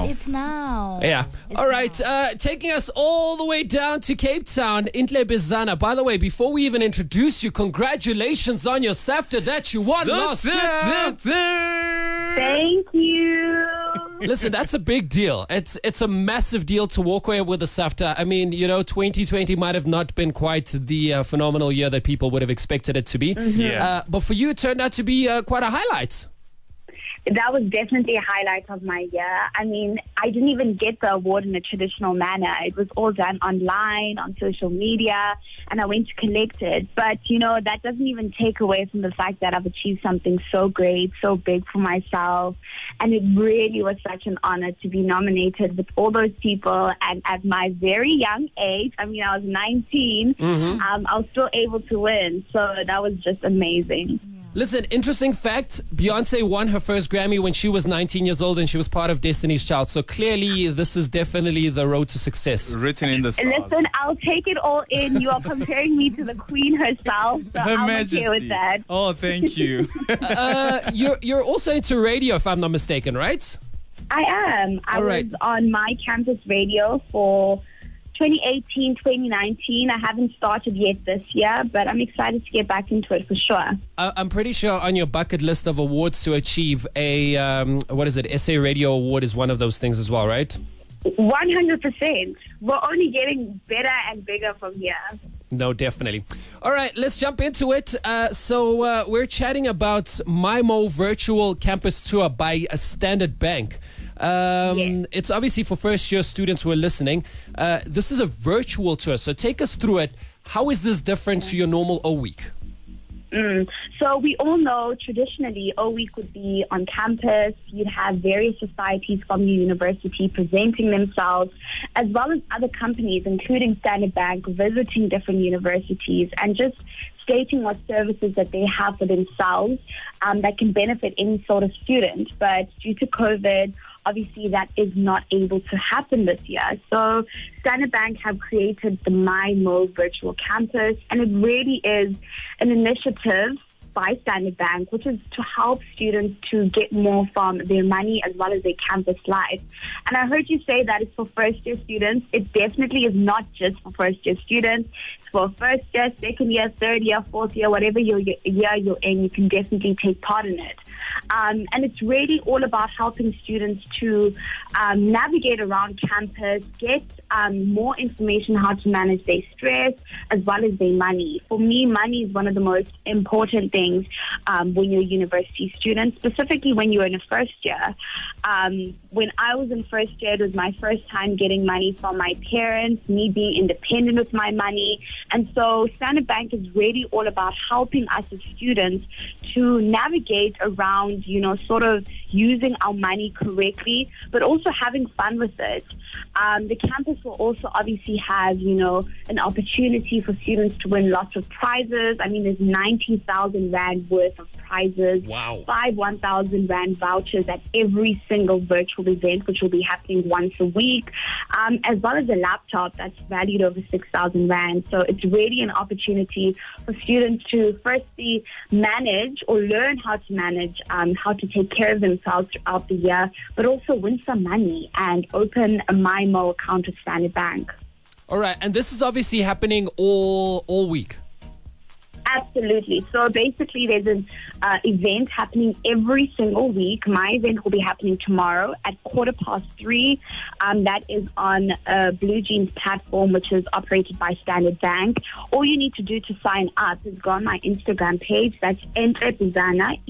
It's now. Yeah. It's All right. now. Taking us all the way down to Cape Town, Intle Bizana. By the way, before we even introduce you, congratulations on your SAFTA that you won last year. Thank you. Listen, that's a big deal. It's a massive deal to walk away with the SAFTA. I mean, 2020 might have not been quite the phenomenal year that people would have expected it to be. Yeah. But for you, it turned out to be quite a highlight. That was definitely a highlight of my year. I mean, I didn't even get the award in a traditional manner. It was all done online, on social media, and I went to collect it. But, that doesn't even take away from the fact that I've achieved something so great, so big for myself. And it really was such an honor to be nominated with all those people. And at my very young age, I was 19, I was still able to win. So that was just amazing. Listen, interesting fact, Beyonce won her first Grammy when she was 19 years old and she was part of Destiny's Child. So clearly this is definitely the road to success. Written in the stars. Listen, I'll take it all in. You are comparing me to the queen herself, so Her I'm Majesty. okay with that. Oh, thank you. You're also into radio, if I'm not mistaken, right? I am. I All right. was on my campus radio for 2018, 2019. I haven't started yet this year, but I'm excited to get back into it for sure. I'm pretty sure on your bucket list of awards to achieve a, SA Radio Award is one of those things as well, right? 100%. We're only getting better and bigger from here. No, definitely. All right, let's jump into it. So we're chatting about MyMo Virtual Campus Tour by Standard Bank. Yes. It's obviously for first-year students who are listening. This is a virtual tour, so take us through it. How is this different to your normal O Week? So we all know traditionally O Week would be on campus. You'd have various societies from the university presenting themselves, as well as other companies, including Standard Bank, visiting different universities and just stating what services that they have for themselves that can benefit any sort of student. But due to COVID, obviously that is not able to happen this year. So Standard Bank have created the MyMo Virtual Campus, and it really is an initiative by Standard Bank, which is to help students to get more from their money as well as their campus life. And I heard you say that it's for first-year students. It definitely is not just for first-year students. It's for first year, second year, third year, fourth year, whatever year you're in, you can definitely take part in it. And it's really all about helping students to navigate around campus, get more information how to manage their stress as well as their money. For me, money is one of the most important things when you're a university student, specifically when you're in a first year. When I was in first year, it was my first time getting money from my parents, me being independent with my money. And so Standard Bank is really all about helping us as students to navigate around, sort of using our money correctly, but also having fun with it. The campus will also obviously have, an opportunity for students to win lots of prizes. I mean, there's 90,000 Rand worth of prizes. Wow. 5 1,000 Rand vouchers at every single virtual event, which will be happening once a week, as well as a laptop that's valued over 6,000 Rand. So it's really an opportunity for students to firstly manage or learn how to manage, how to take care of themselves throughout the year, but also win some money and open a MyMo account with Standard Bank. All right, and this is obviously happening all week. Absolutely. So basically, there's an event happening every single week. My event will be happening tomorrow at 3:15. That is on Blue Jeans platform, which is operated by Standard Bank. All you need to do to sign up is go on my Instagram page. That's Entle Bizana,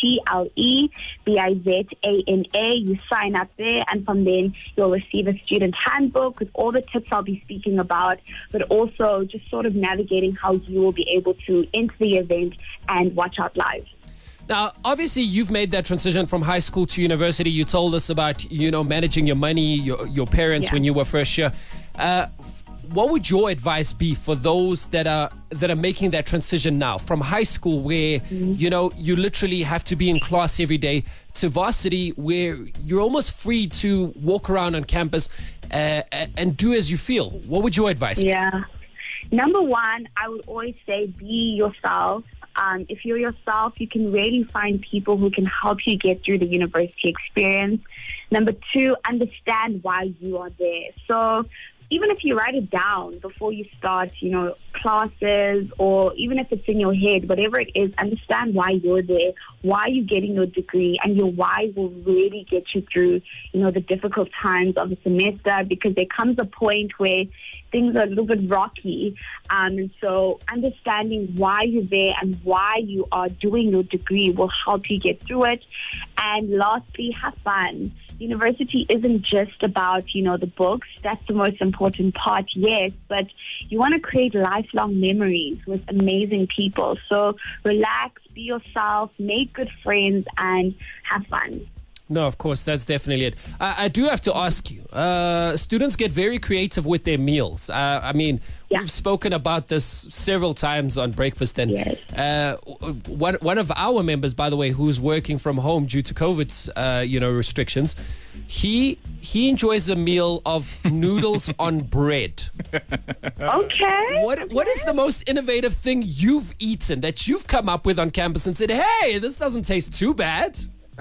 ENTLEBIZANA. You sign up there, and from then you'll receive a student handbook with all the tips I'll be speaking about, but also just sort of navigating how you will be able to enter the event and watch out live. Now, obviously, you've made that transition from high school to university. You told us about, managing your money, your parents when you were first year. What would your advice be for those that are making that transition now from high school where, you literally have to be in class every day to varsity where you're almost free to walk around on campus and do as you feel? What would your advice be? Yeah. Number one, I would always say be yourself. If you're yourself, you can really find people who can help you get through the university experience. Number two, understand why you are there. So even if you write it down before you start, classes, or even if it's in your head, whatever it is, understand why you're there, why you're getting your degree, and your why will really get you through, the difficult times of the semester, because there comes a point where things are a little bit rocky. And so understanding why you're there and why you are doing your degree will help you get through it. And lastly, have fun. University isn't just about, the books. That's the most important part, yes, but you want to create lifelong memories with amazing people. So relax, be yourself, make good friends, and have fun. No, of course, that's definitely it. I do have to ask you, students get very creative with their meals. We've spoken about this several times on Breakfast, and yes. One of our members, by the way, who's working from home due to COVID's, restrictions, he enjoys a meal of noodles on bread. Okay. What is the most innovative thing you've eaten that you've come up with on campus and said, hey, this doesn't taste too bad?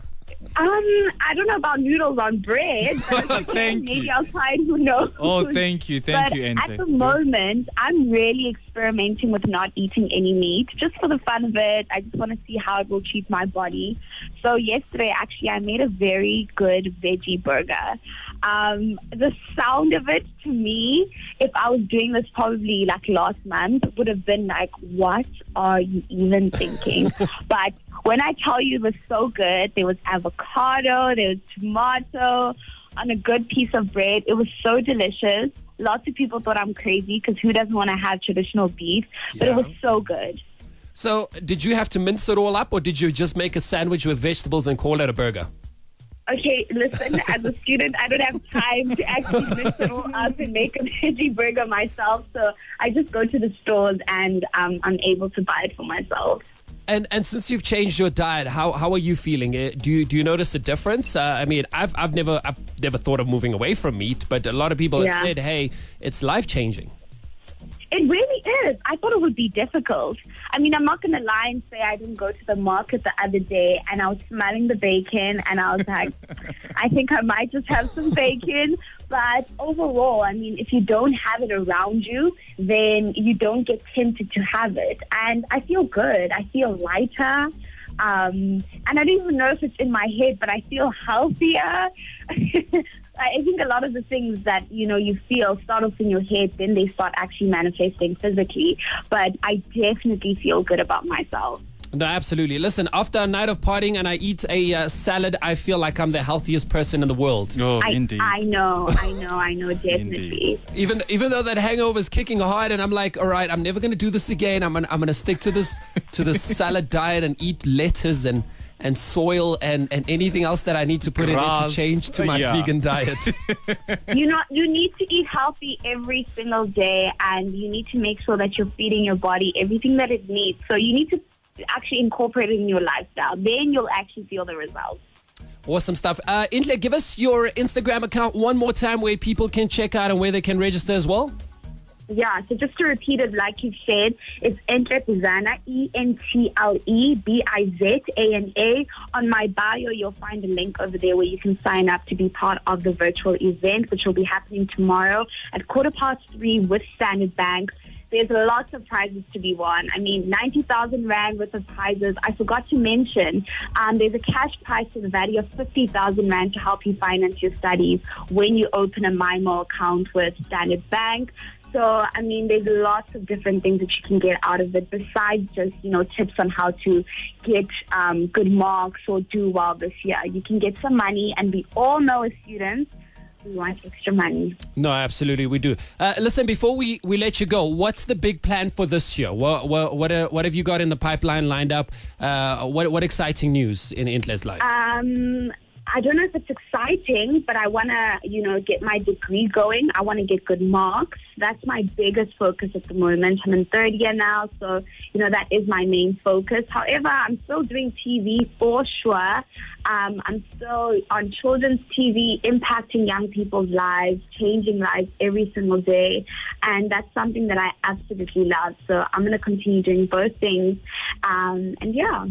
I don't know about noodles on bread, but maybe I'll try it, who knows. Oh, thank you, Ente. At the moment, I'm really experimenting with not eating any meat, just for the fun of it. I just want to see how it will treat my body. So yesterday, actually, I made a very good veggie burger. The sound of it, to me, if I was doing this probably like last month, would have been like, what are you even thinking? But when I tell you it was so good, there was avocado, there was tomato on a good piece of bread. It was so delicious. Lots of people thought I'm crazy because who doesn't want to have traditional beef? But it was so good. So did you have to mince it all up, or did you just make a sandwich with vegetables and call it a burger? Okay, listen, as a student, I don't have time to actually mix it all up and make a veggie burger myself. So I just go to the stores and I'm able to buy it for myself. And since you've changed your diet, how are you feeling? Do you notice a difference? I've never thought of moving away from meat, but a lot of people have said, hey, it's life changing. It really is. I thought it would be difficult. I'm not going to lie and say I didn't go to the market the other day and I was smelling the bacon and I was like, I think I might just have some bacon. But overall, if you don't have it around you, then you don't get tempted to have it. And I feel good. I feel lighter. And I don't even know if it's in my head, but I feel healthier. I think a lot of the things that, you feel start off in your head, then they start actually manifesting physically. But I definitely feel good about myself. No, absolutely. Listen, after a night of partying and I eat a salad, I feel like I'm the healthiest person in the world. Oh, indeed. I know, definitely. Even though that hangover is kicking hard, and I'm like, all right, I'm never going to do this again. I'm gonna stick to this salad diet and eat lettuce and soil and anything else that I need to put in it to change to my vegan diet. You need to eat healthy every single day, and you need to make sure that you're feeding your body everything that it needs. So you need to actually incorporate it in your lifestyle. Then you'll actually feel the results. Awesome stuff. Intle, give us your Instagram account one more time where people can check out and where they can register as well. Yeah, so just to repeat it, like you said, it's Entle Bizana, ENTLEBIZANA. On my bio, you'll find a link over there where you can sign up to be part of the virtual event, which will be happening tomorrow at 3:15 with Standard Bank. There's lots of prizes to be won. 90,000 Rand worth of prizes. I forgot to mention, there's a cash prize to the value of 50,000 Rand to help you finance your studies when you open a MyMo account with Standard Bank. So, there's lots of different things that you can get out of it besides just, tips on how to get good marks or do well this year. You can get some money, and we all know as students, we want extra money. No, absolutely, we do. Listen, before we let you go, what's the big plan for this year? What have you got in the pipeline lined up? What exciting news in Intle's life? I don't know if it's exciting, but I want to, get my degree going. I want to get good marks. That's my biggest focus at the moment. I'm in third year now, so, that is my main focus. However, I'm still doing TV for sure. I'm still on children's TV, impacting young people's lives, changing lives every single day. And that's something that I absolutely love. So I'm going to continue doing both things. And yeah.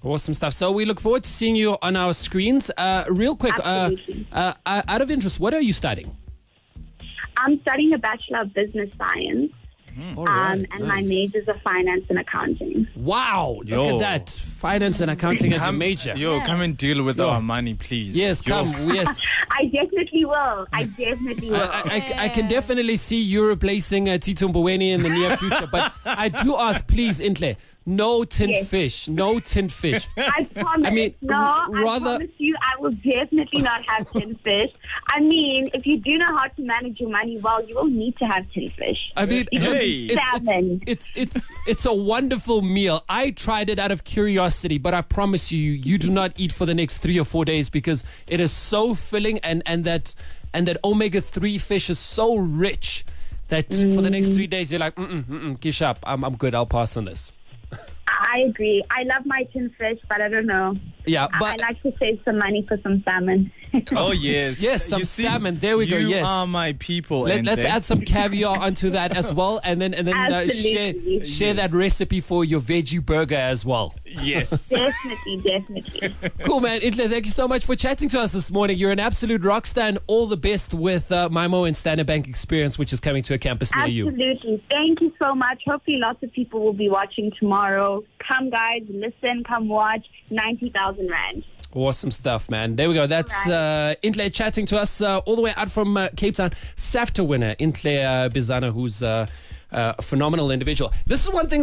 Awesome stuff. So we look forward to seeing you on our screens. Real quick, out of interest, what are you studying? I'm studying a Bachelor of Business Science. Right, and my major is finance and accounting. Wow, look at that. Finance and accounting as a major. Come and deal with our money, please. Yes, come. Yes. I definitely will. I can definitely see you replacing Tito Mboweni in the near future. But I do ask, please, Intle, no tinned fish. No tinned fish. I promise. I promise you, I will definitely not have tinned fish. I mean, if you do know how to manage your money well, you will need to have tinned fish. I mean, salmon. It's a wonderful meal. I tried it out of curiosity, but I promise you, you do not eat for the next 3 or 4 days because it is so filling, and that omega-3 fish is so rich that for the next 3 days you're like, kish up. I'm good. I'll pass on this. I agree. I love my tin fish, but I don't know. Yeah, but I like to save some money for some salmon. Oh, yes. Yes, some salmon. There we go. Yes. You are my people. Let's add some caviar onto that as well, and then share that recipe for your veggie burger as well. Yes. Definitely. Cool, man. Intle, thank you so much for chatting to us this morning. You're an absolute rock star, and all the best with MyMo and Standard Bank Experience, which is coming to a campus near you. Absolutely. Thank you so much. Hopefully lots of people will be watching tomorrow. Come, guys, listen, come watch. 90,000 Rand. Awesome stuff, man. There we go. That's Intle chatting to us all the way out from Cape Town. SAFTA winner, Intle Bizana, who's a phenomenal individual. This is one thing